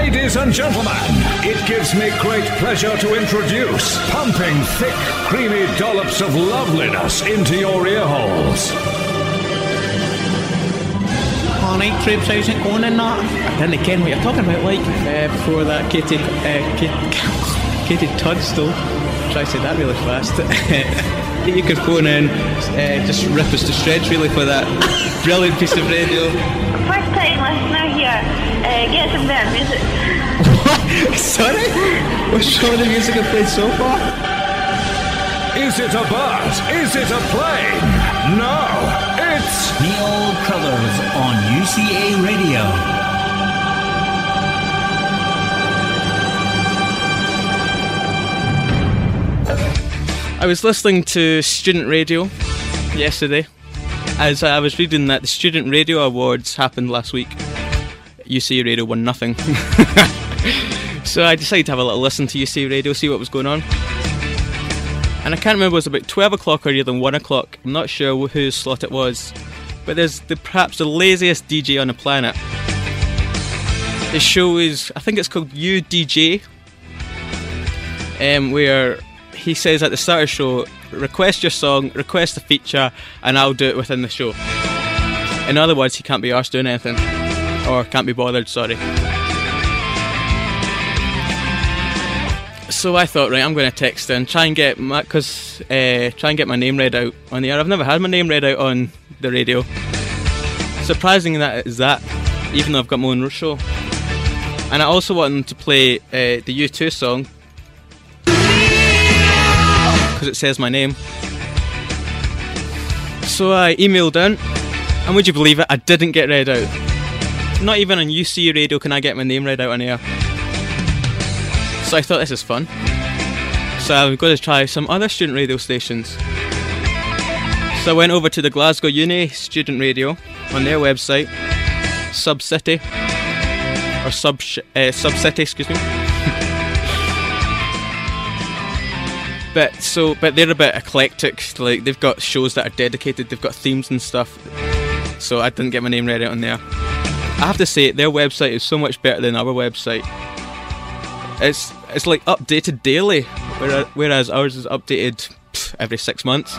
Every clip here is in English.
Ladies and gentlemen, it gives me great pleasure to introduce pumping thick, creamy dollops of loveliness into your ear holes. Alright, troops, how's it going in that? I didn't ken what you're talking about, like, before that Katie Tunstall. Try to say that really fast. You could phone in, just rip us to shreds really for that brilliant piece of radio. First time listener here, get some better music. What? Sorry? What's wrong with the music I've played so far? Is it a bird? Is it a plane? No, it's Neil Crothers on UCA Radio. I was listening to student radio yesterday as I was reading that the Student Radio Awards happened last week. UCA Radio won nothing. So I decided to have a little listen to UCA Radio, see what was going on. And I can't remember, it was about 12 o'clock or either 1 o'clock. I'm not sure whose slot it was. But there's perhaps the laziest DJ on the planet. His show is, I think it's called You DJ, where he says at the start of the show, request your song, request a feature, and I'll do it within the show. In other words, he can't be arsed doing anything. Or can't be bothered, sorry. So I thought, right, I'm going to text in, try and get my name read out on the air. I've never had my name read out on the radio. Surprising that is that, even though I've got my own show. And I also wanted to play the U2 song, because it says my name. So I emailed in, and would you believe it, I didn't get read out. Not even on UC Radio can I get my name read out on air. So I thought, this is fun. So I'm going to try some other student radio stations. So I went over to the Glasgow Uni Student Radio on their website, Subcity, or Subcity, excuse me. But they're a bit eclectic. Like, they've got shows that are dedicated, they've got themes and stuff. So I didn't get my name read out on there. I have to say, their website is so much better than our website. It's like updated daily, whereas ours is updated every 6 months.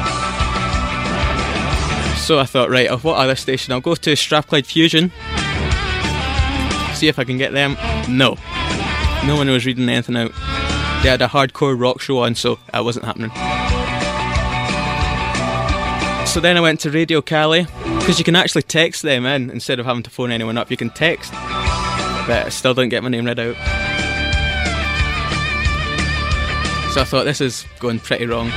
So I thought, right, what other station? I'll go to Strathclyde Fusion, see if I can get them. No one was reading anything out. They had a hardcore rock show on, so that wasn't happening. So then I went to Radio Cali, because you can actually text them in instead of having to phone anyone up. You can text, but I still didn't get my name read out. So I thought, this is going pretty wrong.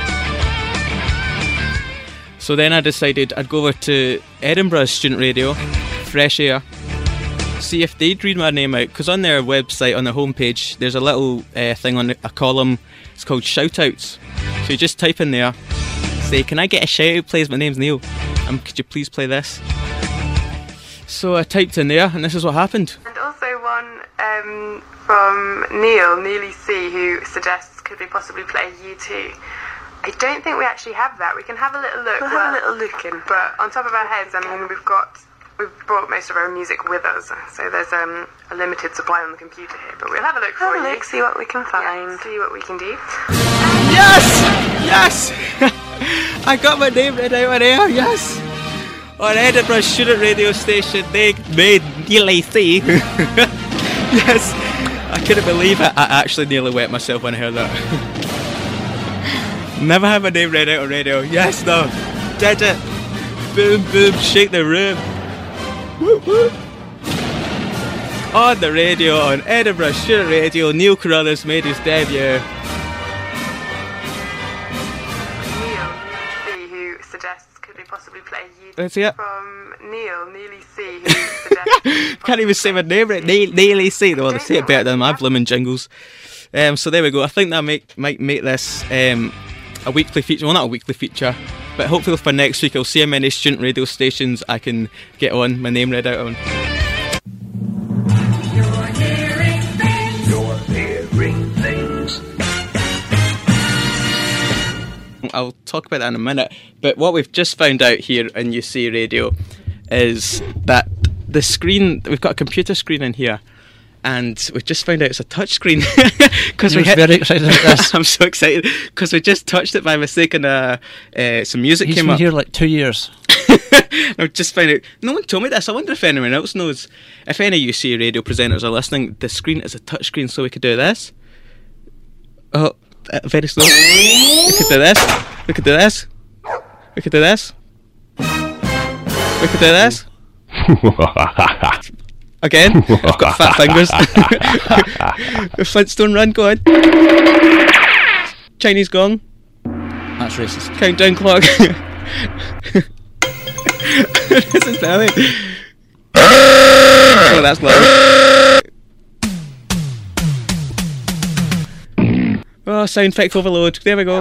So then I decided I'd go over to Edinburgh Student Radio, Fresh Air, see if they'd read my name out, because on their website, on their homepage, there's a little thing on a column, it's called shoutouts. So you just type in there, say, can I get a shout out please, my name's Neil, could you please play this? So I typed in there, and this is what happened. And also one from Neely C, who suggests could we possibly play U2. I don't think we actually have that. We can have a little look. We'll have a little look in, but on top of our heads, I mean, we've brought most of our music with us, so there's a limited supply on the computer here, but we'll have a look for you. Have a look, see what we can find. Yeah, see what we can do. Yes! I got my name read out on air, yes! On Edinburgh Student Radio Station, they made Neely C. Yes! I couldn't believe it. I actually nearly wet myself when I heard that. Never had my name read out on radio. Yes, no. Did it. Boom, boom, shake the room. Whoop, whoop. On the radio, on Edinburgh Student Radio, Neil Carruthers made his debut. Neil C, who suggests could we possibly play you? Let's see it. From Neely C, who suggests can't even say my name right. Neely C. Well, they say it better than my blooming jingles. So there we go. I think that might make this a weekly feature. Well, not a weekly feature, but hopefully for next week I'll see how many student radio stations I can get on my name read out on. You're hearing things. I'll talk about that in a minute. But what we've just found out here in UC Radio is that the screen, we've got a computer screen in here, and we just found out it's a touchscreen. Because You're very excited about this. I'm so excited because we just touched it by mistake and some music He's came been up. here like 2 years. I just found out. No one told me this. I wonder if anyone else knows. If any UCA radio presenters are listening, the screen is a touchscreen, so we could do this. Oh, very slow. We could do this. We could do this. We could do this. We could do this. Again, I've got fat fingers. The Flintstone run, go on. Chinese gong. That's racist. Countdown clock. This is brilliant. Oh, that's loud. Oh, sound effect overload. There we go.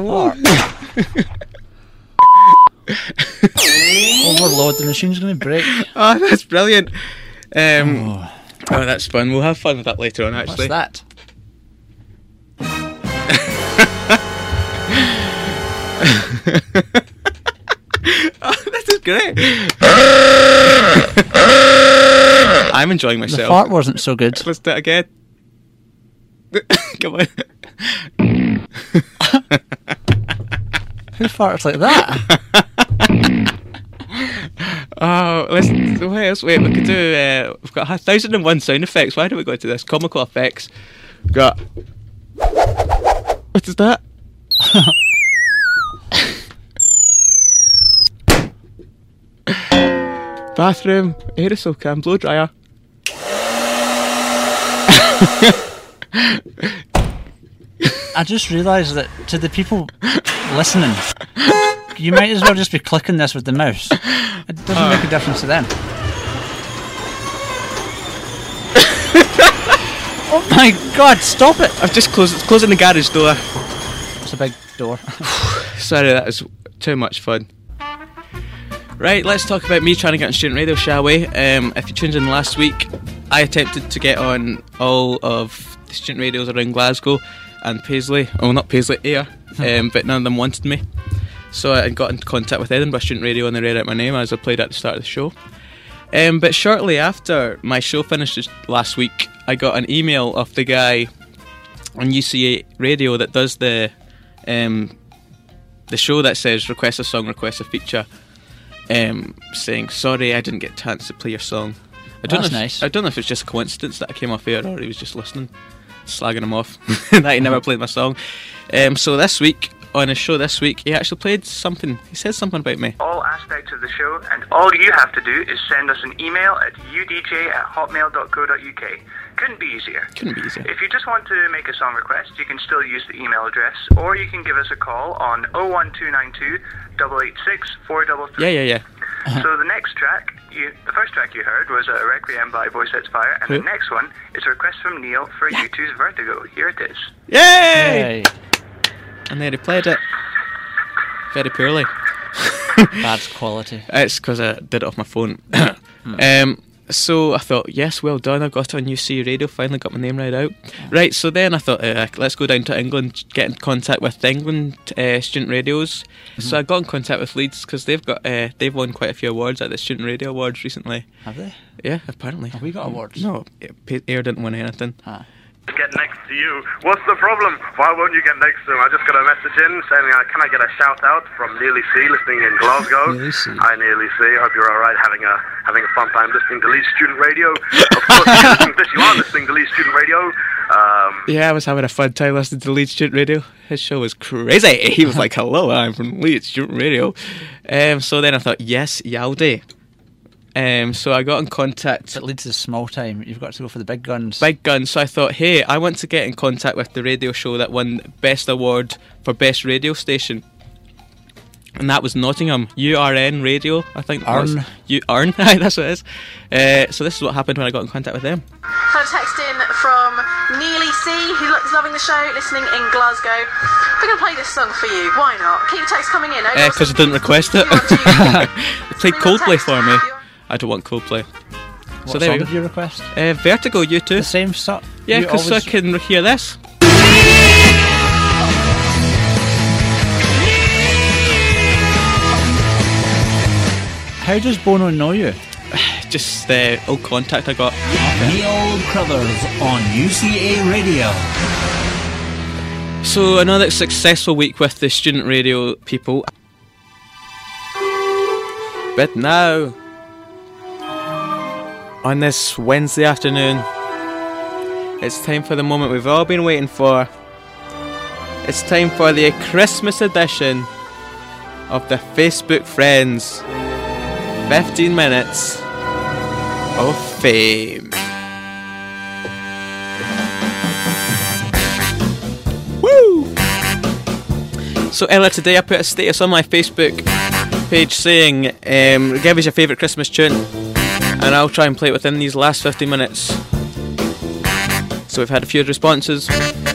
Overload, the machine's going to break. Oh, that's brilliant. Oh, that's fun. We'll have fun with that later on, actually. What's that? Oh, this is great. I'm enjoying myself. The fart wasn't so good. Let's do it again. Come on. Who farts like that? Oh, wait, we could do, we've got 1001 sound effects. Why don't we go to this? Comical effects. We've got, what is that? Bathroom, aerosol can, blow dryer. I just realised that to the people listening, you might as well just be clicking this with the mouse. It doesn't make a difference to them. Oh my god, stop it! I've just closing the garage door. It's a big door. Sorry, that was too much fun. Right, let's talk about me trying to get on student radio, shall we? If you tuned in last week, I attempted to get on all of the student radios around Glasgow and Paisley. Oh, not Paisley, Ayr. But none of them wanted me. So I got in contact with Edinburgh Student Radio and they read out my name as I played at the start of the show. But shortly after my show finished last week, I got an email of the guy on UCA Radio that does the show that says request a song, request a feature, saying sorry I didn't get a chance to play your song. That's nice. I don't know if it's just a coincidence that I came off air or he was just listening, slagging him off that he never played my song. So this week, on his show this week, he actually played something. He said something about me. All aspects of the show, and all you have to do is send us an email at udj@hotmail.co.uk. Couldn't be easier. Couldn't be easier. If you just want to make a song request, you can still use the email address, or you can give us a call on 01292 886 433. Yeah. So the next track, the first track you heard was a Requiem by Voice Sets Fire, and the next one is a request from Neil for U2's Vertigo. Here it is. Yay! And then he played it very poorly. Bad quality. It's because I did it off my phone. So I thought, yes, well done, I got it on UC Radio, finally got my name right out. Right, so then I thought, let's go down to England, get in contact with the England student radios. So I got in contact with Leeds because they've won quite a few awards at the Student Radio Awards recently. Have they? Yeah, apparently. Have we got awards? No, Ayr didn't win anything. Get next to you. What's the problem? Why won't you get next to him? I just got a message in saying, can I get a shout out from Nearly C, listening in Glasgow? Nearly C. Hi, Nearly C. Hope you're all right, having a fun time listening to Leeds Student Radio. Of course, if you're listening to this, you are listening to Leeds Student Radio. Yeah, I was having a fun time listening to Leeds Student Radio. His show was crazy. He was like, hello, I'm from Leeds Student Radio. So then I thought, yes, Yaldi. So I got in contact. But Leeds is small time. You've got to go for the big guns. Big guns. So I thought, hey, I want to get in contact with the radio show that won Best Award for Best Radio Station. And that was Nottingham. URN Radio, I think. Arn. Arn, that's what it is. So this is what happened when I got in contact with them. Had a text in from Nearly C, who is loving the show, listening in Glasgow. We're going to play this song for you. Why not? Keep the text coming in. Because I didn't request it. They played Coldplay for me. I don't want Coldplay. What so there song we go. did you request? Vertigo, U2. The same song? Yeah, because I can hear this. How does Bono know you? just old contact I got. Neil Crothers on UCA Radio. So another successful week with the student radio people. But now, on this Wednesday afternoon, it's time for the moment we've all been waiting for. It's time for the Christmas edition of the Facebook Friends 15 Minutes of Fame. Woo! So earlier today I put a status on my Facebook page saying, give us your favourite Christmas tune and I'll try and play it within these last 15 minutes. So we've had a few responses.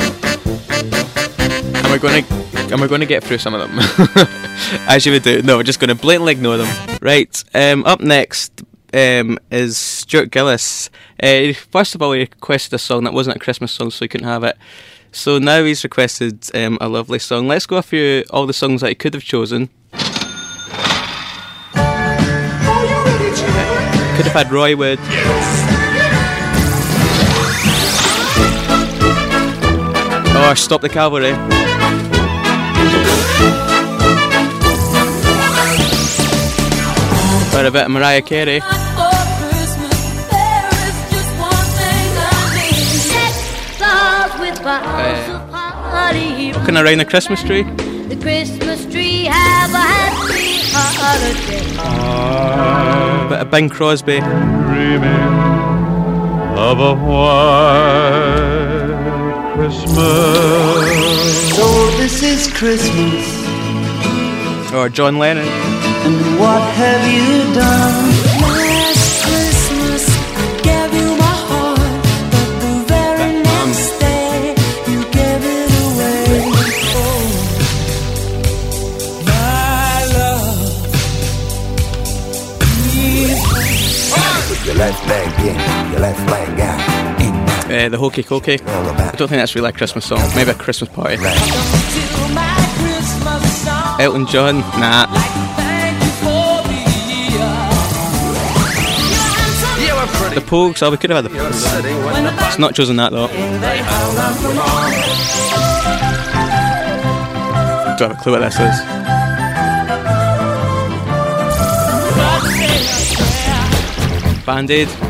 And we're going to get through some of them. As you would do. No, we're just going to blatantly ignore them. Right, up next is Stuart Gillis. First of all, he requested a song that wasn't a Christmas song, so he couldn't have it. So now he's requested a lovely song. Let's go through all the songs that he could have chosen. Could have had Roy Wood. Or Stop the Cavalry. Or a bit of Mariah Carey. Walking around the Christmas tree. The Christmas tree have a happy holiday. Bit of Bing Crosby. Dreaming of a white Christmas. So this is Christmas. Or John Lennon. And what have you done? Last Christmas I gave you my heart, but the very next day you gave it away. Oh, my love. Put your left leg in, your left leg out. The Hokey Cokey. I don't think that's really a Christmas song. Maybe a Christmas party. Elton John. Nah. The Pogues. Oh, we could have had the Pogues. It's not chosen that though. Don't have a clue what this is. Band-Aid.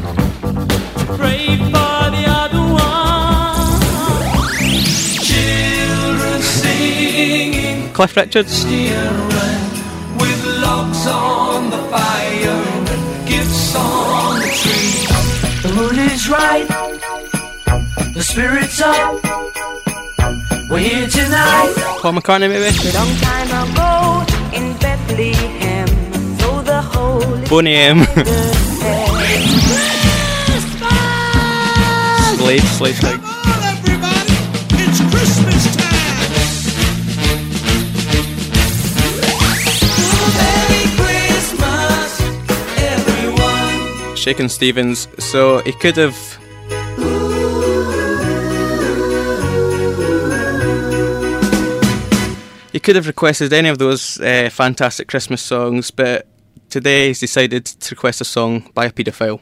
Cliff Richards. With logs on the fire, gifts on the tree. The mood is right, the spirit's up. We're here tonight. Paul McCartney, maybe. A long time ago in Bethlehem, so the Holy Boney M. Slade Slade. Come on, everybody, it's Christmas time. Shakin' Stevens, so he could have requested any of those fantastic Christmas songs, but today he's decided to request a song by a paedophile.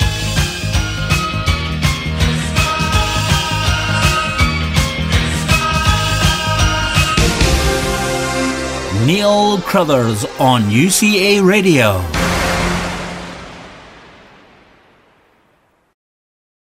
Neil Crothers on UCA Radio.